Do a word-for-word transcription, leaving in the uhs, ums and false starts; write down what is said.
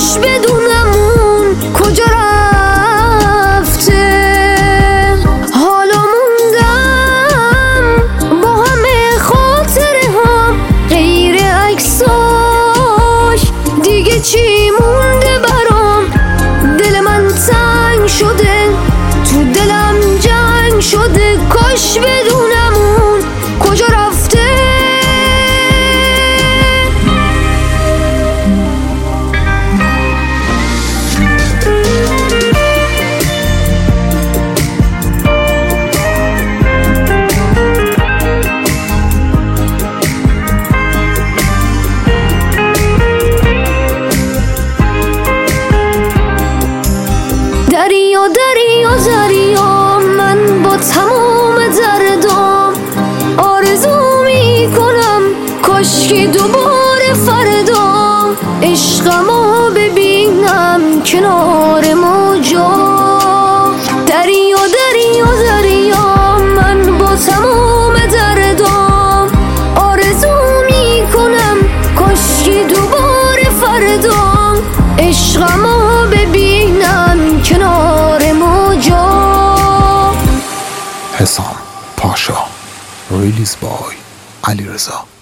کاش بدونمون کجا رفته. حالا موندم با همه خاطره هم، غیر عکساش دیگه چی مونده برام. دل من تنگ شده، تو دلم جنگ شده، کاش بدونمون کجا رفته. دریا دریا دریا، من با تمام دردام آرزو میکنم کاش که دوباره فردام عشقمو ببینم کنار موجا. دریا دریا دریا، من با تمام دردام آرزو میکنم کاش که دوباره فردام عشقمو ببینم کنار موجا. حسام پاشا، ریلیز بای علیرضا.